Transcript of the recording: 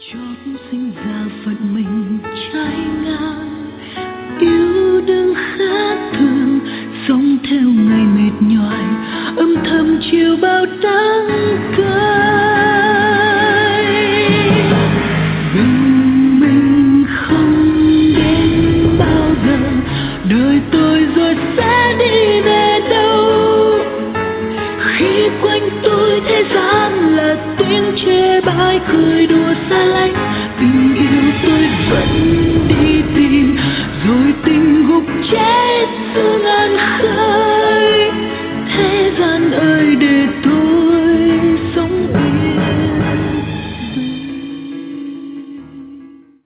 chót sinh ra phận mình trái ngang, yêu đương khác thường, sống theo ngày mệt nhoài, âm thầm chiều bao đắng cay. Mình không đến bao giờ, đời tôi rồi sẽ đi về đâu, khi quanh tôi thế gian là tiếng chê bai cười đùa xa lánh. Tình yêu tôi vẫn đi tìm, rồi tình gục chết xuống